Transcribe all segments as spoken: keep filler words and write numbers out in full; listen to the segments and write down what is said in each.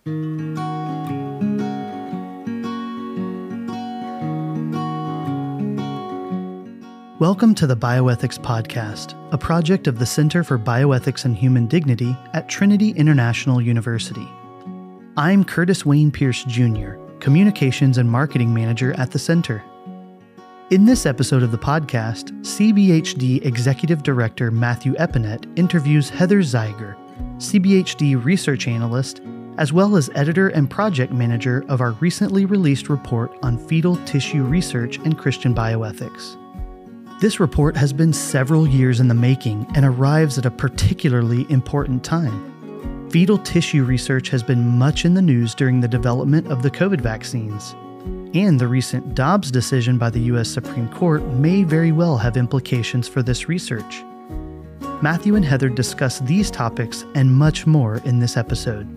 Welcome to the Bioethics Podcast, a project of the Center for Bioethics and Human Dignity at Trinity International University. I'm Curtis Wayne Pierce Junior, Communications and Marketing Manager at the Center. In this episode of the podcast, C B H D Executive Director Matthew Epinet interviews Heather Zeiger, C B H D Research Analyst, as well as Editor and Project Manager of our recently released report on fetal tissue research and Christian bioethics. This report has been several years in the making and arrives at a particularly important time. Fetal tissue research has been much in the news during the development of the COVID vaccines, and the recent Dobbs decision by the U S Supreme Court may very well have implications for this research. Matthew and Heather discuss these topics and much more in this episode.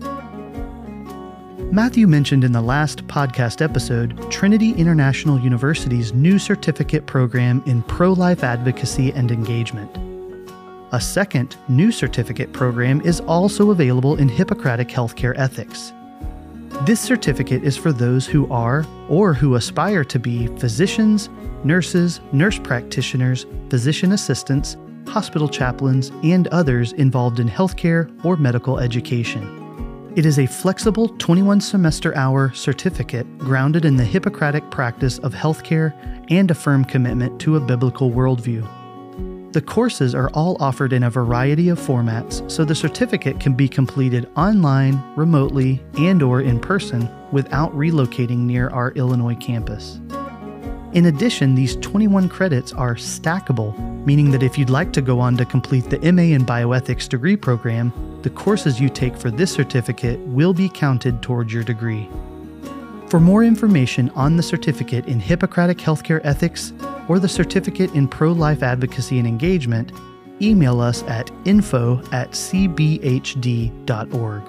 Matthew mentioned in the last podcast episode Trinity International University's new certificate program in pro-life advocacy and engagement. A second new certificate program is also available in Hippocratic healthcare ethics. This certificate is for those who are or who aspire to be physicians, nurses, nurse practitioners, physician assistants, hospital chaplains, and others involved in healthcare or medical education. It is a flexible twenty-one semester hour certificate grounded in the Hippocratic practice of healthcare and a firm commitment to a biblical worldview. The courses are all offered in a variety of formats, so the certificate can be completed online, remotely, and or in person without relocating near our Illinois campus. In addition, these twenty-one credits are stackable, meaning that if you'd like to go on to complete the M A in Bioethics degree program, the courses you take for this certificate will be counted towards your degree. For more information on the certificate in Hippocratic healthcare ethics or the certificate in pro-life advocacy and engagement, email us at info at c b h d dot org.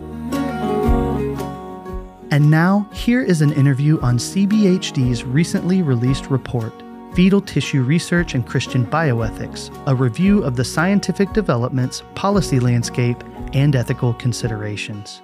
And now, here is an interview on C B H D's recently released report, Fetal Tissue Research and Christian Bioethics, a review of the scientific developments, policy landscape, and ethical considerations.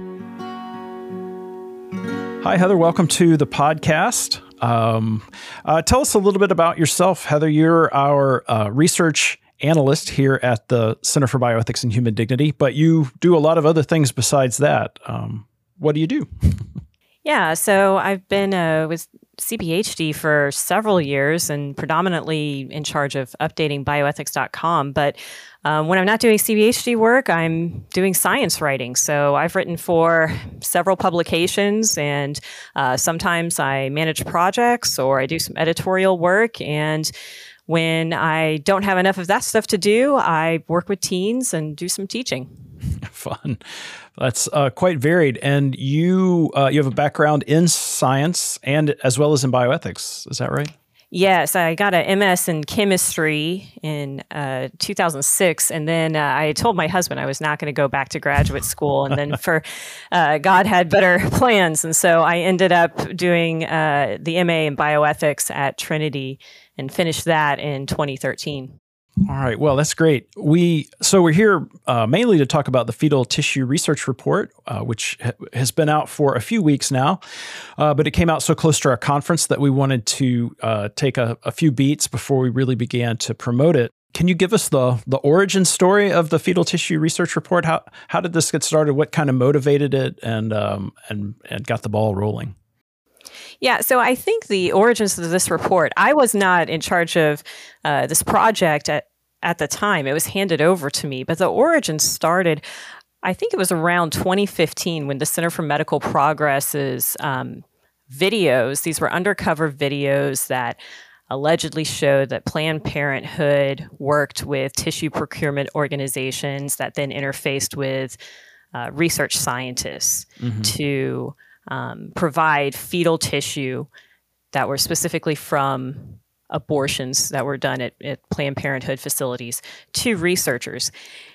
Hi, Heather. Welcome to the podcast. Um, uh, tell us a little bit about yourself, Heather. You're our uh, research analyst here at the Center for Bioethics and Human Dignity, but you do a lot of other things besides that. Um, what do you do? Yeah, so I've been uh, with C B H D for several years and predominantly in charge of updating bioethics dot com. But um, when I'm not doing C B H D work, I'm doing science writing. So I've written for several publications, and uh, sometimes I manage projects or I do some editorial work. And when I don't have enough of that stuff to do, I work with teens and do some teaching. Fun. That's uh, quite varied. And you uh, you have a background in science and as well as in bioethics. Is that right? Yes, I got an M S in chemistry in uh, two thousand six, and then uh, I told my husband I was not going to go back to graduate school, and then for uh, God had better plans, and so I ended up doing uh, the M A in bioethics at Trinity and finished that in twenty thirteen. All right. Well, that's great. We so we're here uh, mainly to talk about the Fetal Tissue Research Report, uh, which ha- has been out for a few weeks now, uh, but it came out so close to our conference that we wanted to uh, take a, a few beats before we really began to promote it. Can you give us the the origin story of the Fetal Tissue Research Report? How how did this get started? What kind of motivated it and um, and and got the ball rolling? Yeah, so I think the origins of this report, I was not in charge of uh, this project at, at the time. It was handed over to me, but the origins started, I think it was around twenty fifteen when the Center for Medical Progress's um, videos, these were undercover videos that allegedly showed that Planned Parenthood worked with tissue procurement organizations that then interfaced with uh, research scientists mm-hmm. to Um, provide fetal tissue that were specifically from abortions that were done at, at Planned Parenthood facilities to researchers.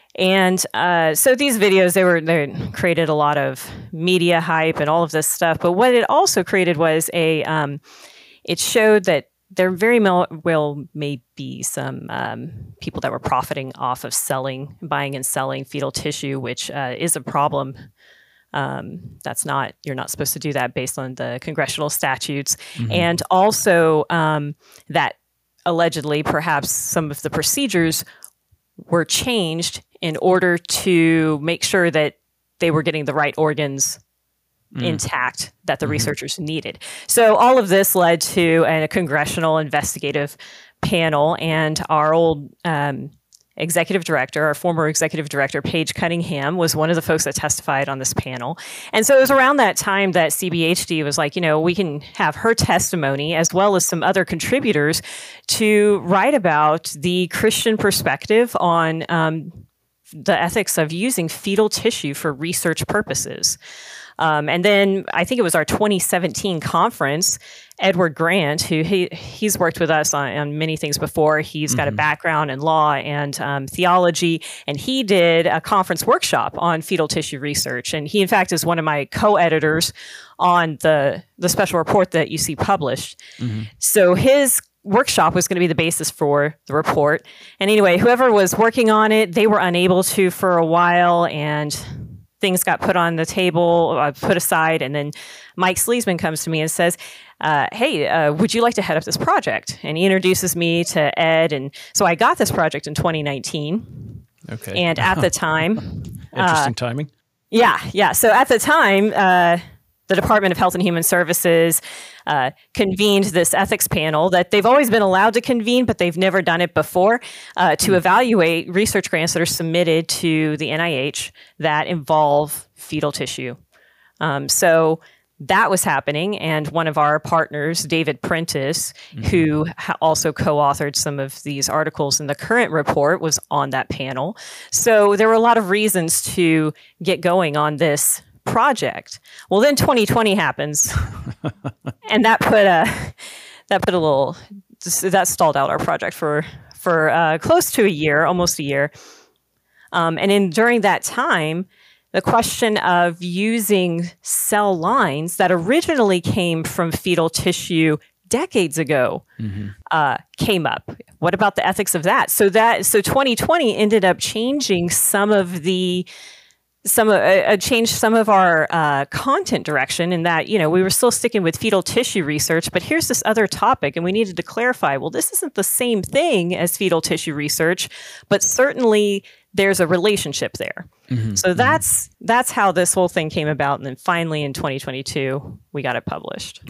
And uh, so these videos, they were they created a lot of media hype and all of this stuff. But what it also created was a, um, it showed that there very well may be some um, people that were profiting off of selling, buying and selling fetal tissue, which uh, is a problem Um, that's not, you're not supposed to do that based on the congressional statutes. Mm-hmm. And also um, that allegedly perhaps some of the procedures were changed in order to make sure that they were getting the right organs mm. intact that the mm-hmm. researchers needed. So all of this led to a, a congressional investigative panel, and our old um, executive director, our former executive director, Paige Cunningham, was one of the folks that testified on this panel. And so it was around that time that C B H D was like, you know, we can have her testimony as well as some other contributors to write about the Christian perspective on um, the ethics of using fetal tissue for research purposes. Um, and then I think it was our twenty seventeen conference, Edward Grant, who he, he's worked with us on, on many things before. He's got mm-hmm. a background in law and um, theology, and he did a conference workshop on fetal tissue research. And he, in fact, is one of my co-editors on the, the special report that you see published. Mm-hmm. So his workshop was going to be the basis for the report. And anyway, whoever was working on it, they were unable to for a while, and things got put on the table, uh, put aside, and then Mike Sleesman comes to me and says, uh, hey, uh, would you like to head up this project? And he introduces me to Ed, and so I got this project in twenty nineteen. Okay. And at the time... Interesting uh, timing. Yeah, yeah. So at the time, uh, the Department of Health and Human Services uh, convened this ethics panel that they've always been allowed to convene, but they've never done it before, uh, to evaluate research grants that are submitted to the N I H that involve fetal tissue. Um, so that was happening, and one of our partners, David Prentice, mm-hmm. who ha- also co-authored some of these articles in the current report, was on that panel. So there were a lot of reasons to get going on this project. Well, then twenty twenty happens, and that put a that put a little that stalled out our project for for uh, close to a year, almost a year. Um, and in during that time, the question of using cell lines that originally came from fetal tissue decades ago mm-hmm. uh, came up. What about the ethics of that? So that so twenty twenty ended up changing some of the some uh, uh, changed some of our uh, content direction, in that, you know, we were still sticking with fetal tissue research, but here's this other topic, and we needed to clarify, well, this isn't the same thing as fetal tissue research, but certainly there's a relationship there. Mm-hmm. So that's mm-hmm. that's how this whole thing came about, and then finally in twenty twenty-two we got it published.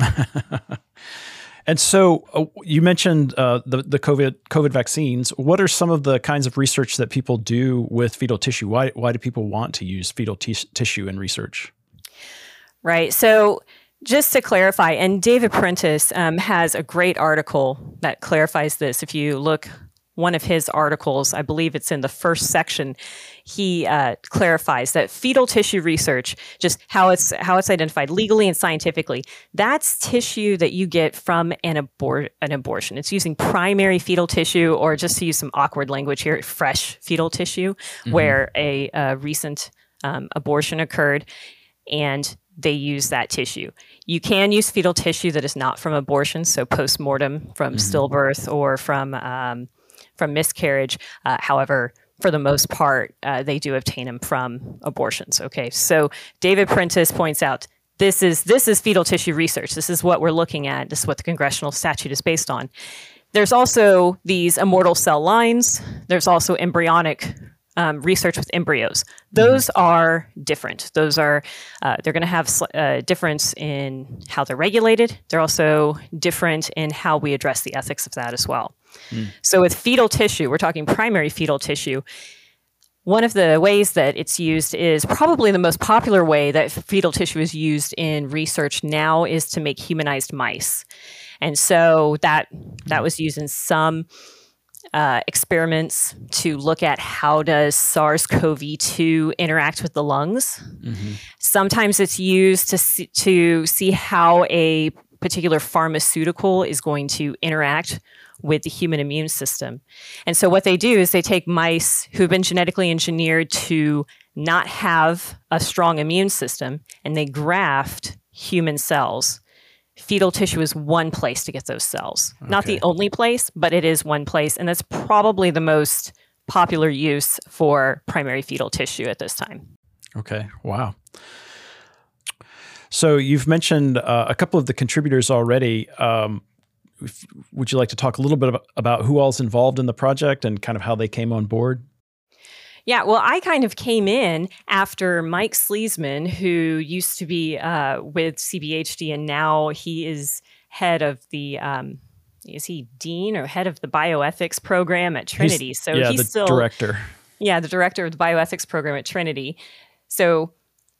And so uh, you mentioned uh, the the COVID COVID vaccines. What are some of the kinds of research that people do with fetal tissue? Why why do people want to use fetal t- tissue in research? Right. So just to clarify, and David Prentice um, has a great article that clarifies this. If you look one of his articles, I believe it's in the first section, he uh, clarifies that fetal tissue research, just how it's how it's identified legally and scientifically, that's tissue that you get from an, abor- an abortion. It's using primary fetal tissue, or just to use some awkward language here, fresh fetal tissue, mm-hmm. where a, a recent um, abortion occurred, and they use that tissue. You can use fetal tissue that is not from abortion, so post-mortem from mm-hmm. stillbirth or from um, from miscarriage. Uh, however, for the most part, uh, they do obtain them from abortions. Okay, so David Prentice points out this is this is fetal tissue research. This is what we're looking at. This is what the congressional statute is based on. There's also these immortal cell lines. There's also embryonic um, research with embryos. Those mm-hmm. are different. Those are uh, they're going to have a uh, difference in how they're regulated. They're also different in how we address the ethics of that as well. Mm. So with fetal tissue, we're talking primary fetal tissue. One of the ways that it's used is probably the most popular way that fetal tissue is used in research now is to make humanized mice. And so that that was used in some uh, experiments to look at how does SARS-C o V two interact with the lungs. Mm-hmm. Sometimes it's used to see, to see how a particular pharmaceutical is going to interact with the human immune system. And so what they do is they take mice who've been genetically engineered to not have a strong immune system, and they graft human cells. Fetal tissue is one place to get those cells. Okay. Not the only place, but it is one place. And that's probably the most popular use for primary fetal tissue at this time. Okay. Wow. So you've mentioned uh, a couple of the contributors already. Um, if, would you like to talk a little bit about, about who all's involved in the project and kind of how they came on board? Yeah, well, I kind of came in after Mike Sleesman, who used to be uh, with C B H D, and now he is head of the, um, is he dean or head of the bioethics program at Trinity? He's, so yeah, he's the still director. Yeah, the director of the bioethics program at Trinity. So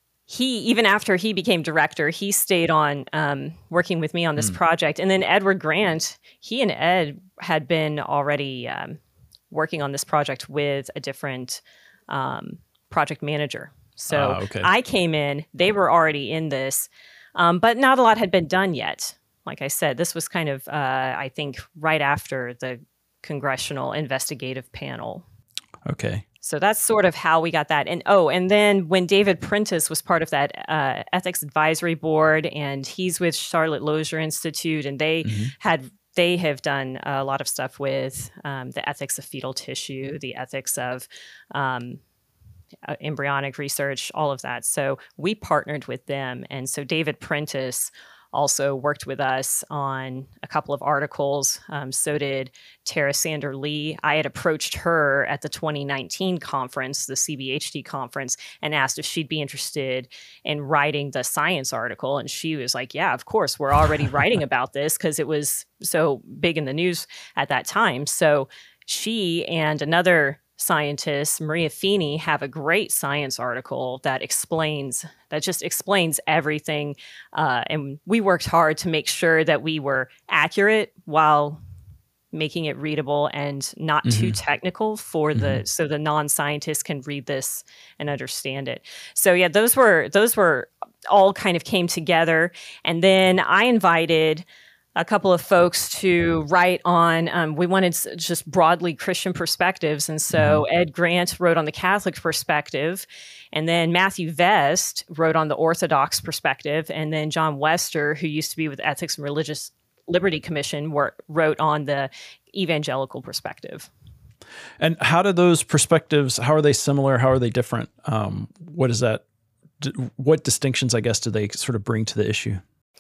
he, even after he became director, he stayed on um, working with me on this mm. project. And then Edward Grant, he and Ed had been already um, working on this project with a different um, project manager. So uh, okay. I came in, they were already in this, um, but not a lot had been done yet. Like I said, this was kind of, uh, I think, right after the Congressional Investigative Panel. Okay. So that's sort of how we got that. And oh, and then when David Prentice was part of that uh, ethics advisory board, and he's with Charlotte Lozier Institute, and they mm-hmm. had they have done a lot of stuff with um, the ethics of fetal tissue, the ethics of um, uh, embryonic research, all of that. So we partnered with them, and so David Prentice also worked with us on a couple of articles. Um, so did Tara Sander Lee. I had approached her at the twenty nineteen conference, the C B H D conference, and asked if she'd be interested in writing the science article. And she was like, yeah, of course, we're already writing about this because it was so big in the news at that time. So she and another scientists, Maria Feeney, have a great science article that explains, that just explains everything. Uh, and we worked hard to make sure that we were accurate while making it readable and not mm-hmm. too technical for mm-hmm. the, so the non-scientists can read this and understand it. So yeah, those were, those were all kind of came together. And then I invited a couple of folks to write on, um, we wanted just broadly Christian perspectives. And so mm-hmm. Ed Grant wrote on the Catholic perspective, and then Matthew Vest wrote on the Orthodox perspective, and then John Wester, who used to be with the Ethics and Religious Liberty Commission, wor- wrote on the evangelical perspective. And how do those perspectives, how are they similar? How are they different? Um, what is that? What distinctions, I guess, do they sort of bring to the issue?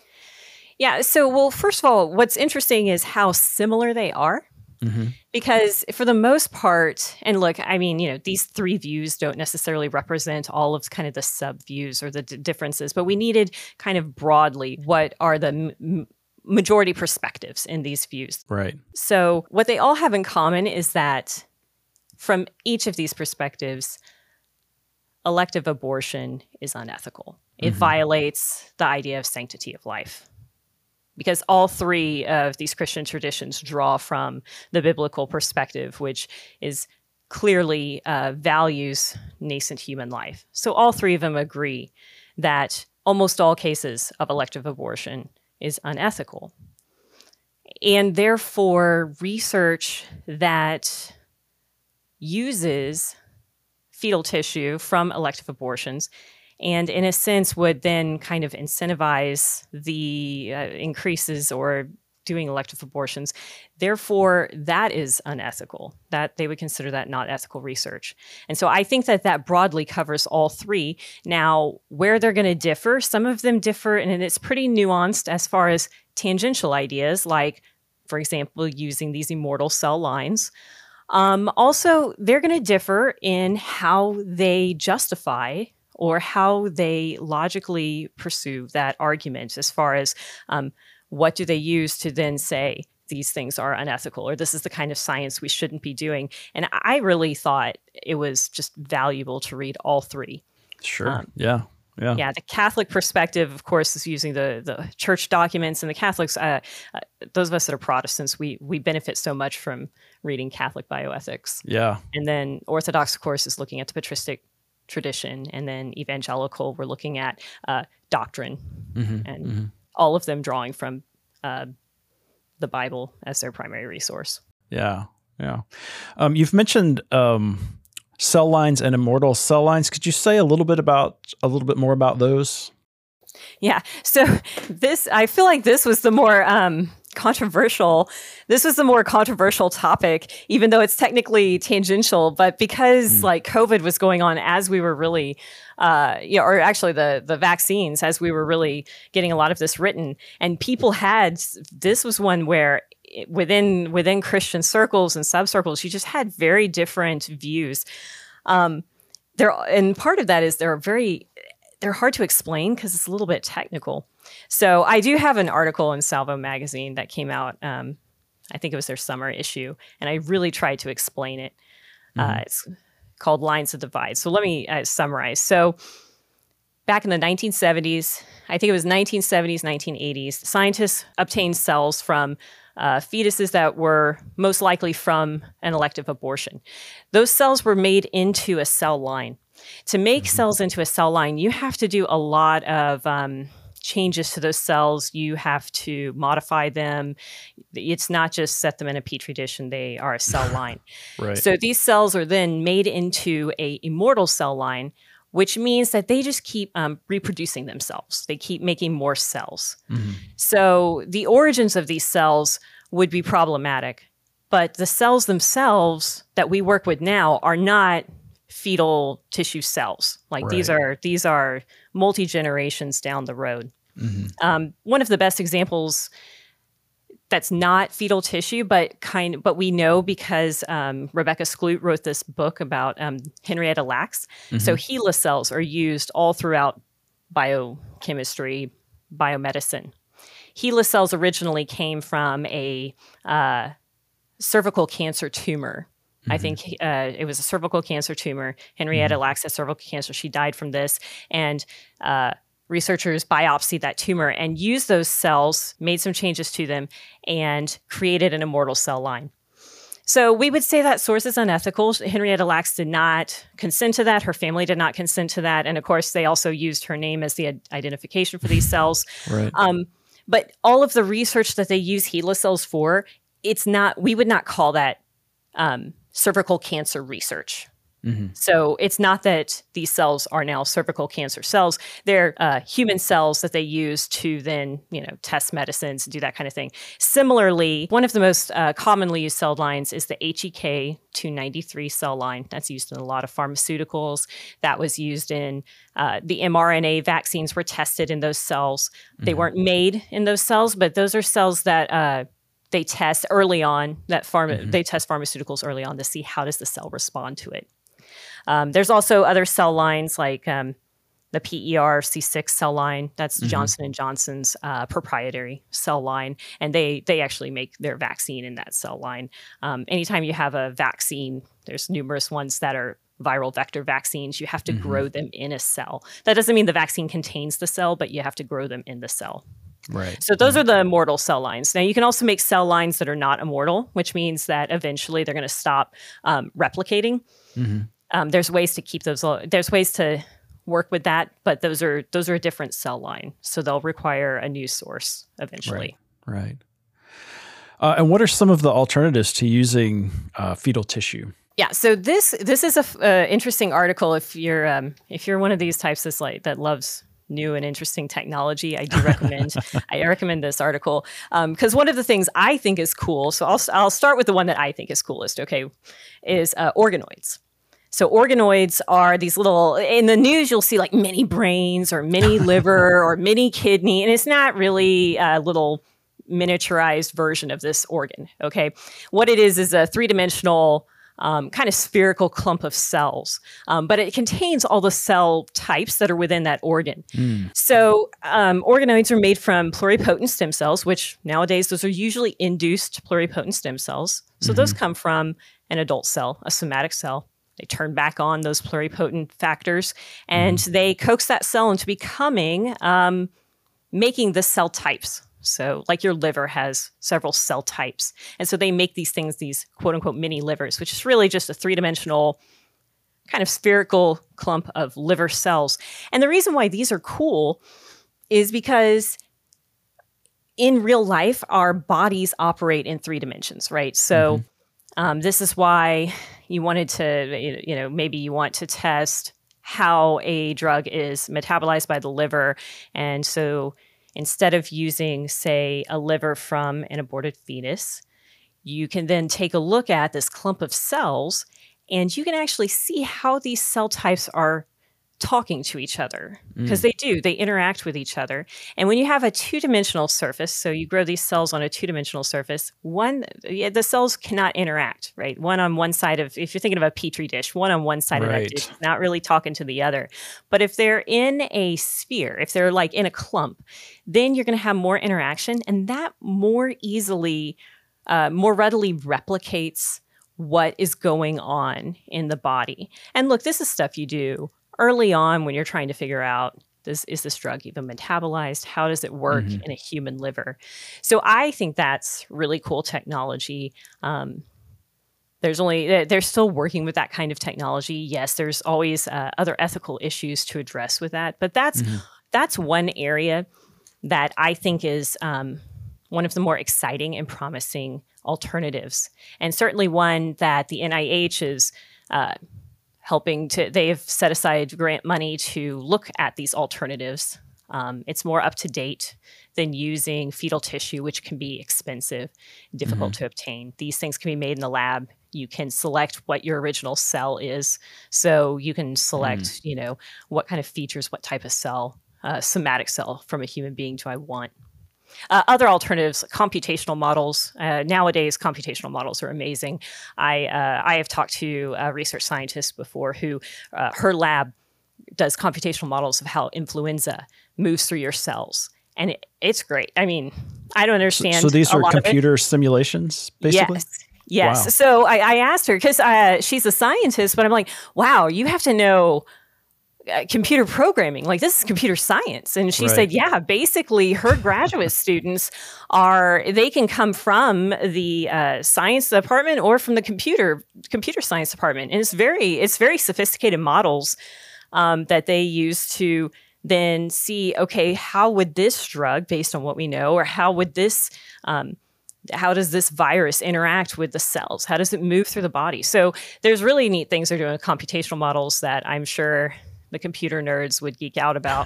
Yeah. So, well, first of all, what's interesting is how similar they are. Mm-hmm. Because for the most part, and look, I mean, you know, these three views don't necessarily represent all of kind of the sub views or the d- differences, but we needed kind of broadly what are the m- majority perspectives in these views. Right. So what they all have in common is that from each of these perspectives, elective abortion is unethical. It mm-hmm. violates the idea of sanctity of life. Because all three of these Christian traditions draw from the biblical perspective, which is clearly uh, values nascent human life. So all three of them agree that almost all cases of elective abortion is unethical. And therefore, research that uses fetal tissue from elective abortions and in a sense would then kind of incentivize the uh, increases or doing elective abortions. Therefore, that is unethical. That they would consider that not ethical research. And so I think that that broadly covers all three. Now, where they're going to differ, some of them differ, and it's pretty nuanced as far as tangential ideas, like, for example, using these immortal cell lines. Um, also, they're going to differ in how they justify or how they logically pursue that argument as far as um, what do they use to then say these things are unethical or this is the kind of science we shouldn't be doing. And I really thought it was just valuable to read all three. Sure. Um, yeah. Yeah. Yeah. The Catholic perspective, of course, is using the, the church documents, and the Catholics, uh, uh, those of us that are Protestants, we we benefit so much from reading Catholic bioethics. Yeah. And then Orthodox, of course, is looking at the patristic tradition, and then evangelical, we're looking at uh, doctrine, mm-hmm, and mm-hmm. all of them drawing from uh, the Bible as their primary resource. Yeah, yeah. Um, you've mentioned um, cell lines and immortal cell lines. Could you say a little bit about a little bit more about those? Yeah. So this, I feel like this was the more um, controversial. This was the more controversial topic, even though it's technically tangential. But because mm. like COVID was going on as we were really, uh, you know, or actually the the vaccines, as we were really getting a lot of this written, and people had, this was one where within within Christian circles and subcircles, you just had very different views. Um, there, and part of that is they're very, they're hard to explain because it's a little bit technical. So I do have an article in Salvo magazine that came out, um, I think it was their summer issue, and I really tried to explain it. Mm-hmm. Uh, it's called Lines of Divide. So let me uh, summarize. So back in the nineteen seventies, I think it was nineteen seventies, nineteen eighties, scientists obtained cells from uh, fetuses that were most likely from an elective abortion. Those cells were made into a cell line. To make mm-hmm. cells into a cell line, you have to do a lot of um, changes to those cells. You have to modify them. It's not just set them in a petri dish and they are a cell line. Right. So these cells are then made into a immortal cell line, which means that they just keep um, reproducing themselves. They keep making more cells. Mm-hmm. So the origins of these cells would be problematic, but the cells themselves that we work with now are not fetal tissue cells. Like right. these are these are multi-generations down the road. Mm-hmm. Um, one of the best examples that's not fetal tissue, but kind but we know because um, Rebecca Skloot wrote this book about um, Henrietta Lacks. Mm-hmm. So HeLa cells are used all throughout biochemistry, biomedicine. HeLa cells originally came from a uh, cervical cancer tumor. Mm-hmm. I think uh, it was a cervical cancer tumor. Henrietta mm-hmm. Lacks had cervical cancer. She died from this. And uh, researchers biopsied that tumor and used those cells, made some changes to them, and created an immortal cell line. So we would say that source is unethical. Henrietta Lacks did not consent to that. Her family did not consent to that. And of course, they also used her name as the identification for these cells. Right. Um, but all of the research that they use HeLa cells for, it's not, we would not call that um, cervical cancer research. Mm-hmm. So it's not that these cells are now cervical cancer cells. They're uh, human cells that they use to then, you know, test medicines and do that kind of thing. Similarly, one of the most uh, commonly used cell lines is the H E K two ninety-three cell line. That's used in a lot of pharmaceuticals. That was used in uh, the mRNA vaccines were tested in those cells. Mm-hmm. They weren't made in those cells, but those are cells that uh, they test early on. That pharma mm-hmm. they test pharmaceuticals early on to see how does the cell respond to it. Um, there's also other cell lines like um, the P E R C six cell line. That's mm-hmm. Johnson and Johnson's uh, proprietary cell line, and they they actually make their vaccine in that cell line. Um, anytime you have a vaccine, there's numerous ones that are viral vector vaccines. You have to mm-hmm. grow them in a cell. That doesn't mean the vaccine contains the cell, but you have to grow them in the cell. Right. So those are the immortal cell lines. Now you can also make cell lines that are not immortal, which means that eventually they're going to stop um, replicating. Mm-hmm. Um, there's ways to keep those. There's ways to work with that, but those are those are a different cell line, so they'll require a new source eventually. Right. Right. Uh, and what are some of the alternatives to using uh, fetal tissue? Yeah. So this this is a uh, interesting article. If you're um, if you're one of these types that's like that loves new and interesting technology, I do recommend I recommend this article because um, one of the things I think is cool. So I'll I'll start with the one that I think is coolest. Okay, is uh, organoids. So organoids are these little, in the news, you'll see like mini brains or mini liver or mini kidney, and it's not really a little miniaturized version of this organ, okay? What it is is a three-dimensional um, kind of spherical clump of cells, um, but it contains all the cell types that are within that organ. Mm. So um, organoids are made from pluripotent stem cells, which nowadays those are usually induced pluripotent stem cells. So mm-hmm. those come from an adult cell, a somatic cell. They turn back on those pluripotent factors, and mm-hmm. they coax that cell into becoming, um, making the cell types. So like your liver has several cell types. And so they make these things, these quote unquote mini livers, which is really just a three-dimensional kind of spherical clump of liver cells. And the reason why these are cool is because in real life, our bodies operate in three dimensions, right? So mm-hmm. Um, this is why you wanted to, you know, maybe you want to test how a drug is metabolized by the liver. And so instead of using, say, a liver from an aborted fetus, you can then take a look at this clump of cells, and you can actually see how these cell types are talking to each other, because mm. they do, they interact with each other. And when you have a two-dimensional surface, so you grow these cells on a two-dimensional surface, one, yeah, the cells cannot interact, right? One on one side of, if you're thinking of a Petri dish, one on one side right. of that dish, not really talking to the other. But if they're in a sphere, if they're like in a clump, then you're going to have more interaction, and that more easily, uh, more readily replicates what is going on in the body. And look, this is stuff you do early on when you're trying to figure out, this, is this drug even metabolized? How does it work mm-hmm. in a human liver? So I think that's really cool technology. Um, there's only, they're still working with that kind of technology. Yes, there's always uh, other ethical issues to address with that, but that's, mm-hmm. that's one area that I think is um, one of the more exciting and promising alternatives. And certainly one that the N I H is uh, helping to, they've set aside grant money to look at these alternatives. Um, it's more up to date than using fetal tissue, which can be expensive, difficult mm-hmm. to obtain. These things can be made in the lab. You can select what your original cell is. So you can select, mm. you know, what kind of features, what type of cell, uh, somatic cell from a human being do I want? Uh, other alternatives, computational models. Uh, nowadays, computational models are amazing. I uh, I have talked to a research scientist before who, uh, her lab does computational models of how influenza moves through your cells. And it, it's great. I mean, I don't understand. So, so these are computer simulations, basically? Yes. Yes. Wow. So I, I asked her, because uh, she's a scientist, but I'm like, wow, you have to know Uh, computer programming, like this is computer science. And she right. said, yeah, basically her graduate students are, they can come from the uh, science department or from the computer computer science department. And it's very, it's very sophisticated models um, that they use to then see, okay, how would this drug, based on what we know, or how would this, um, how does this virus interact with the cells? How does it move through the body? So there's really neat things they're doing with computational models that I'm sure the computer nerds would geek out about.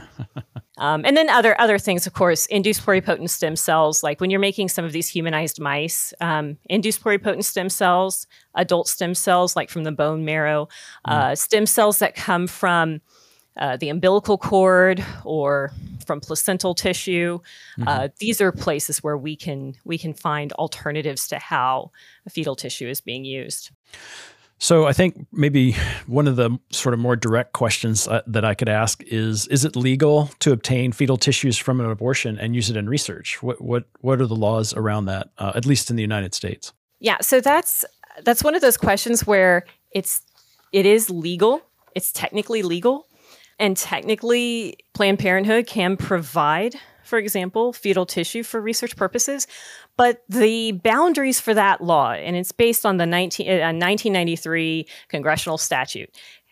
Um, and then other other things, of course, induced pluripotent stem cells. Like when you're making some of these humanized mice, um, induced pluripotent stem cells, adult stem cells, like from the bone marrow, mm. uh, stem cells that come from uh, the umbilical cord or from placental tissue. Mm-hmm. Uh, these are places where we can we can find alternatives to how fetal tissue is being used. So I think maybe one of the sort of more direct questions uh, that I could ask is, is it legal to obtain fetal tissues from an abortion and use it in research? What what what are the laws around that, uh, at least in the United States? Yeah, so that's that's one of those questions where it's it is legal, it's technically legal, and technically Planned Parenthood can provide, for example, fetal tissue for research purposes. But the boundaries for that law, and it's based on the nineteen, uh, nineteen ninety-three congressional statute,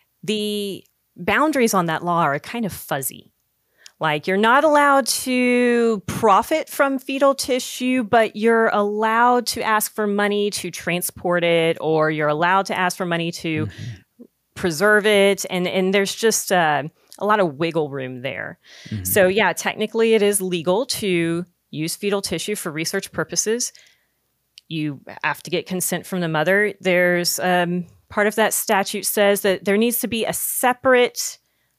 the boundaries on that law are kind of fuzzy. Like you're not allowed to profit from fetal tissue, but you're allowed to ask for money to transport it, or you're allowed to ask for money to mm-hmm. preserve it. And, and there's just uh, a lot of wiggle room there. Mm-hmm. So yeah, technically it is legal to use fetal tissue for research purposes. You have to get consent from the mother. There's um, part of that statute says that there needs to be a separate,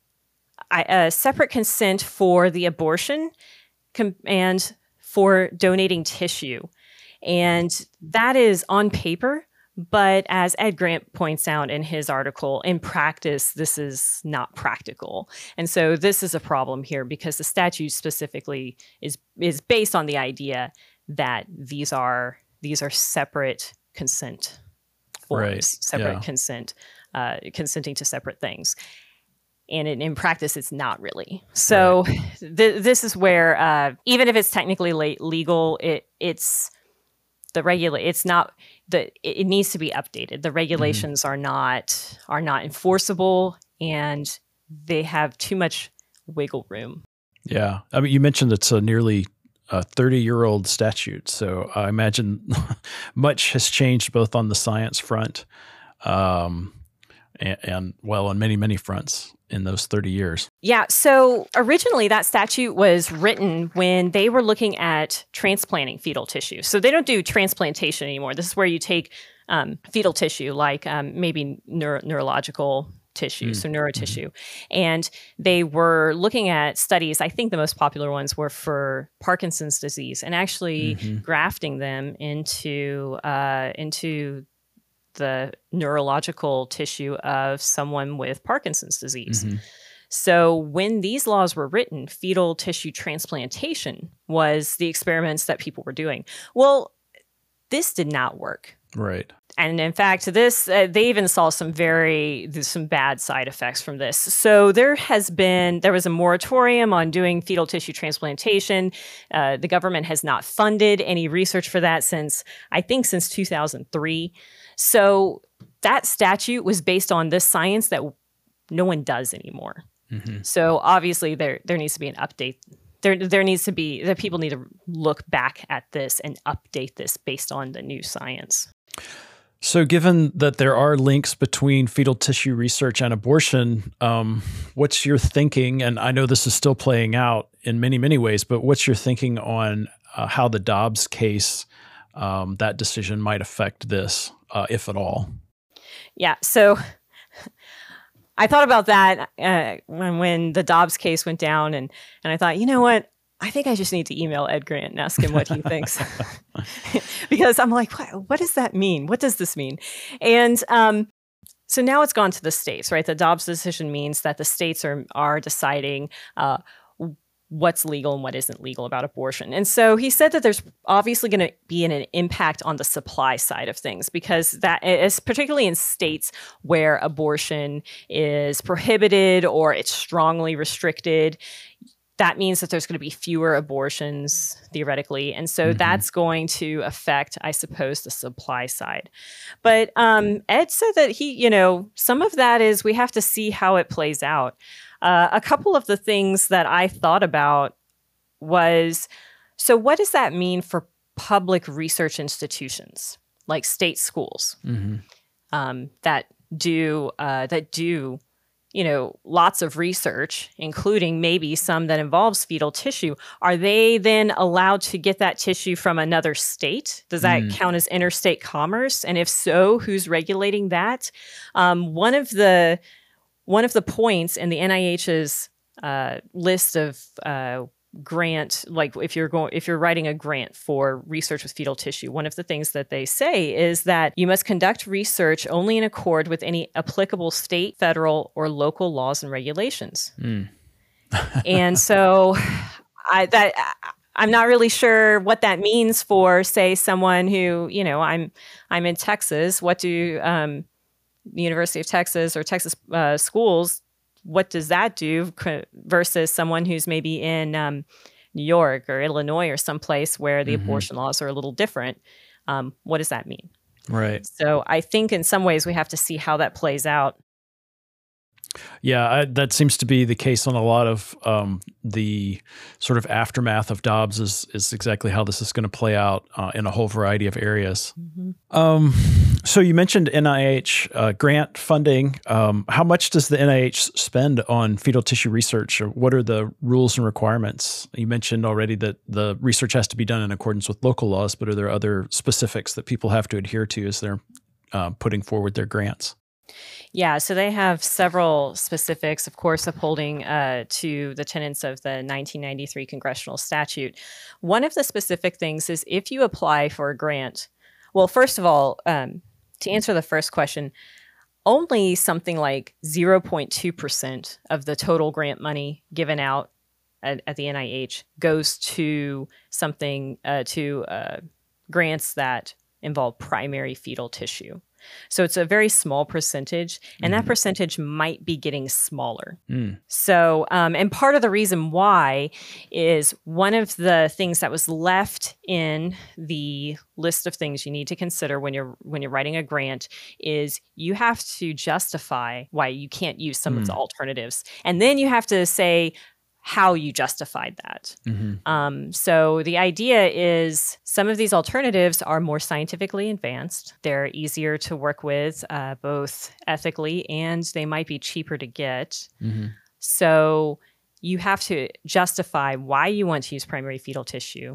a separate consent for the abortion com- and for donating tissue. And that is on paper, but as Ed Grant points out in his article, in practice, this is not practical. And so this is a problem here because the statute specifically is is based on the idea that these are these are separate consent forms, right. separate yeah. consent, uh, consenting to separate things. And in, in practice, it's not really. So right. th- this is where, uh, even if it's technically le- legal, it it's the regula- It's not the. It needs to be updated. The regulations mm-hmm. are not are not enforceable, and they have too much wiggle room. Yeah, I mean, you mentioned it's a nearly a thirty-year-old statute, so I imagine much has changed both on the science front, um, and, and well, on many many fronts. in those thirty years? Yeah. So originally that statute was written when they were looking at transplanting fetal tissue. So they don't do transplantation anymore. This is where you take um, fetal tissue, like um, maybe neuro- neurological tissue, mm. so neurotissue. Mm-hmm. And they were looking at studies. I think the most popular ones were for Parkinson's disease and actually mm-hmm. grafting them into uh, into the neurological tissue of someone with Parkinson's disease. Mm-hmm. So when these laws were written, fetal tissue transplantation was the experiments that people were doing. Well, this did not work. Right. And in fact, this uh, they even saw some very some bad side effects from this. So there has been there was a moratorium on doing fetal tissue transplantation. Uh, the government has not funded any research for that since I think since two thousand three. So that statute was based on this science that no one does anymore. Mm-hmm. So obviously there there needs to be an update. There there needs to be that people need to look back at this and update this based on the new science. So given that there are links between fetal tissue research and abortion, um, what's your thinking? And I know this is still playing out in many, many ways, but what's your thinking on uh, how the Dobbs case, um, that decision might affect this, uh, if at all? Yeah, so I thought about that uh, when, when the Dobbs case went down, and, and I thought, you know what? I think I just need to email Ed Grant and ask him what he thinks. Because I'm like, what, what does that mean? What does this mean? And um, so now it's gone to the states, right? The Dobbs decision means that the states are, are deciding uh, what's legal and what isn't legal about abortion. And so he said that there's obviously going to be an, an impact on the supply side of things, because that is particularly in states where abortion is prohibited or it's strongly restricted. That means that there's going to be fewer abortions, theoretically. And so mm-hmm. that's going to affect, I suppose, the supply side. But um, Ed said that he, you know, some of that is we have to see how it plays out. Uh, a couple of the things that I thought about was, so what does that mean for public research institutions, like state schools, mm-hmm. um, that do uh, that do you know, lots of research, including maybe some that involves fetal tissue? Are they then allowed to get that tissue from another state? Does that mm. count as interstate commerce? And if so, who's regulating that? Um, one of the one of the points in the N I H's uh, list of uh, grant, like if you're going, if you're writing a grant for research with fetal tissue, one of the things that they say is that you must conduct research only in accord with any applicable state, federal, or local laws and regulations. Mm. And so, I that I'm not really sure what that means for, say, someone who, you know, I'm I'm in Texas. What do um, the University of Texas or Texas uh, schools? What does that do versus someone who's maybe in um, New York or Illinois or someplace where the mm-hmm. abortion laws are a little different? Um, what does that mean? Right. So I think in some ways we have to see how that plays out. Yeah, I, that seems to be the case on a lot of um, the sort of aftermath of Dobbs is, is exactly how this is going to play out uh, in a whole variety of areas. Mm-hmm. Um, so you mentioned N I H uh, grant funding. Um, how much does the N I H spend on fetal tissue research? Or what are the rules and requirements? You mentioned already that the research has to be done in accordance with local laws, but are there other specifics that people have to adhere to as they're uh, putting forward their grants? Yeah, so they have several specifics, of course, upholding uh, to the tenets of the nineteen ninety-three congressional statute. One of the specific things is if you apply for a grant, well, first of all, um, to answer the first question, only something like zero point two percent of the total grant money given out at, at the N I H goes to something, uh, to uh, grants that involve primary fetal tissue. So it's a very small percentage, and mm. that percentage might be getting smaller. Mm. So, um, and part of the reason why is one of the things that was left in the list of things you need to consider when you're when you're writing a grant is you have to justify why you can't use some mm. of the alternatives, and then you have to say how you justified that. Mm-hmm. Um, so the idea is some of these alternatives are more scientifically advanced. They're easier to work with, uh, both ethically, and they might be cheaper to get. Mm-hmm. So you have to justify why you want to use primary fetal tissue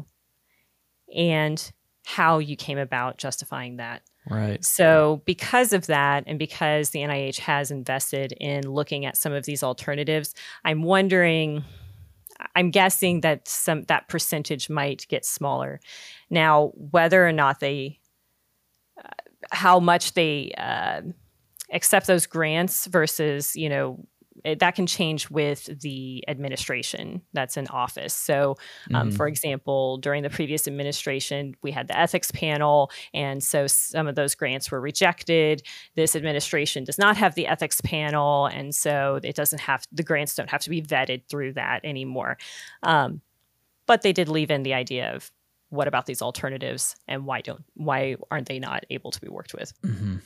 and how you came about justifying that. Right. So because of that, and because the N I H has invested in looking at some of these alternatives, I'm wondering, I'm guessing that some that percentage might get smaller. Now, whether or not they, uh, how much they uh, accept those grants versus, you know, it, that can change with the administration that's in office. So, um, Mm-hmm. for example, during the previous administration, we had the ethics panel, and so some of those grants were rejected. This administration does not have the ethics panel, and so it doesn't have the grants don't have to be vetted through that anymore. Um, but they did leave in the idea of what about these alternatives, and why don't why aren't they not able to be worked with? Mm-hmm.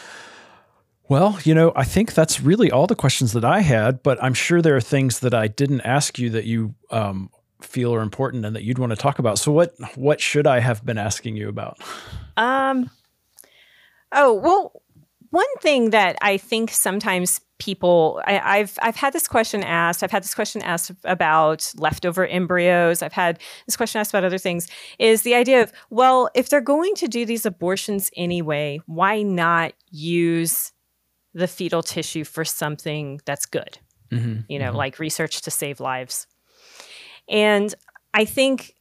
Well, you know, I think that's really all the questions that I had, but I'm sure there are things that I didn't ask you that you um, feel are important and that you'd want to talk about. So what what should I have been asking you about? Um. Oh, well, one thing that I think sometimes people, I, I've I've had this question asked. I've had this question asked about leftover embryos. I've had this question asked about other things. Is the idea of, well, if they're going to do these abortions anyway, why not use the fetal tissue for something that's good, Mm-hmm. you know, Mm-hmm. like research to save lives. And I think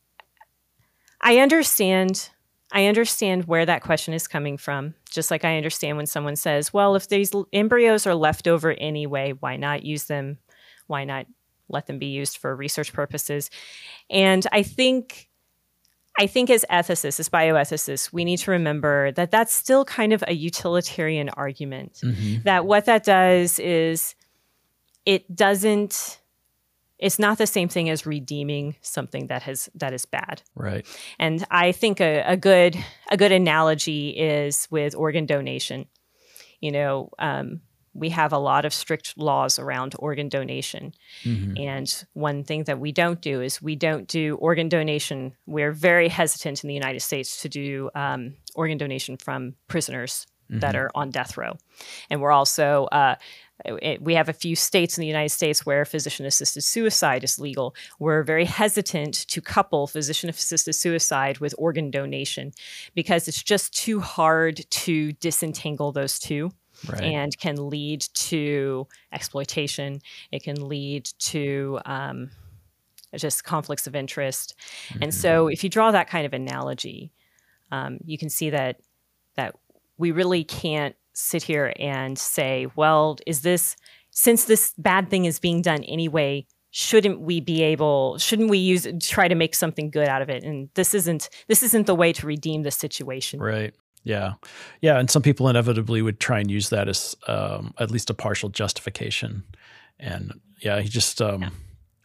I understand, I understand where that question is coming from. Just like I understand when someone says, well, if these l- embryos are left over anyway, why not use them? Why not let them be used for research purposes? And I think I think as ethicists, as bioethicists, we need to remember that that's still kind of a utilitarian argument. Mm-hmm. That what that does is it doesn't, it's not the same thing as redeeming something that has that is bad. Right. And I think a, a good a good analogy is with organ donation. You know, um, we have a lot of strict laws around organ donation. Mm-hmm. And one thing that we don't do is we don't do organ donation. We're very hesitant in the United States to do um, organ donation from prisoners Mm-hmm. that are on death row. And we're also, uh, it, we have a few states in the United States where physician-assisted suicide is legal. We're very hesitant to couple physician-assisted suicide with organ donation because it's just too hard to disentangle those two. Right. And can lead to exploitation. It can lead to um, just conflicts of interest. Mm-hmm. And so if you draw that kind of analogy, um, you can see that that we really can't sit here and say, well, is this, since this bad thing is being done anyway, shouldn't we be able, shouldn't we use try to make something good out of it? And this isn't this isn't the way to redeem the situation. Right. Yeah. Yeah. And some people inevitably would try and use that as um, at least a partial justification. And yeah, he just, um, yeah.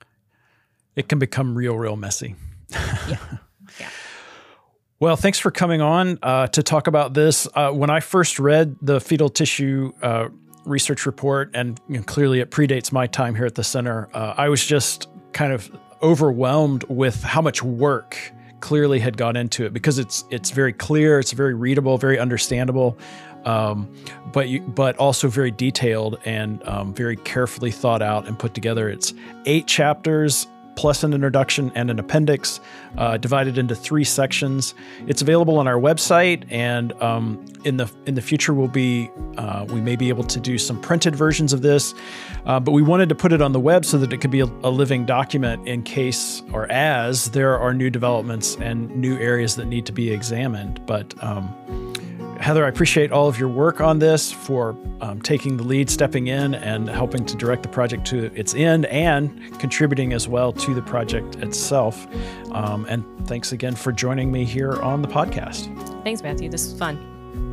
it can become real, real messy. Yeah. Yeah. Well, thanks for coming on uh, to talk about this. Uh, when I first read the fetal tissue uh, research report, and you know, clearly it predates my time here at the center, uh, I was just kind of overwhelmed with how much work clearly had gone into it, because it's it's very clear, it's very readable, very understandable, um, but you, but also very detailed and um, very carefully thought out and put together. It's eight chapters plus an introduction and an appendix, uh, divided into three sections. It's available on our website, and um, in the in the future we'll be uh, we may be able to do some printed versions of this, uh, but we wanted to put it on the web so that it could be a, a living document in case or as there are new developments and new areas that need to be examined. But um, Heather, I appreciate all of your work on this, for um, taking the lead, stepping in, and helping to direct the project to its end, and contributing as well to the project itself. Um, and thanks again for joining me here on the podcast. Thanks, Matthew. This was fun.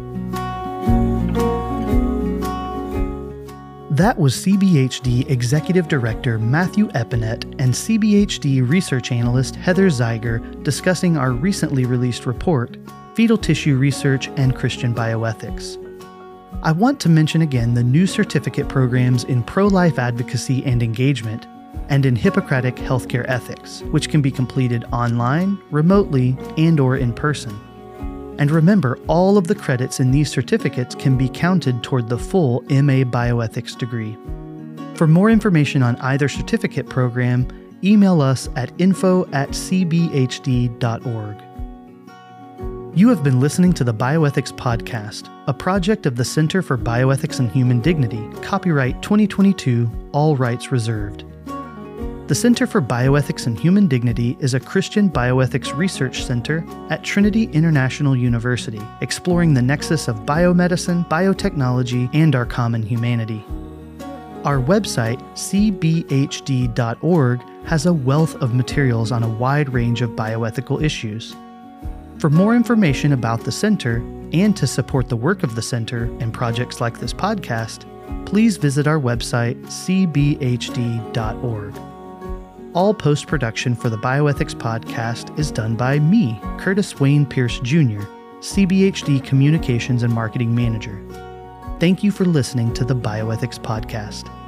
That was C B H D Executive Director Matthew Epinet and C B H D Research Analyst Heather Zeiger discussing our recently released report, Fetal Tissue Research and Christian Bioethics. I want to mention again the new certificate programs in pro-life advocacy and engagement, and in Hippocratic Healthcare Ethics, which can be completed online, remotely, and or in person. And remember, all of the credits in these certificates can be counted toward the full M A Bioethics degree. For more information on either certificate program, email us at info at c b h d dot org. You have been listening to the Bioethics Podcast, a project of the Center for Bioethics and Human Dignity, copyright twenty twenty-two, all rights reserved. The Center for Bioethics and Human Dignity is a Christian bioethics research center at Trinity International University, exploring the nexus of biomedicine, biotechnology, and our common humanity. Our website, c b h d dot org, has a wealth of materials on a wide range of bioethical issues. For more information about the center and to support the work of the center and projects like this podcast, please visit our website, c b h d dot org. All post-production for the Bioethics Podcast is done by me, Curtis Wayne Pierce Junior, C B H D Communications and Marketing Manager. Thank you for listening to the Bioethics Podcast.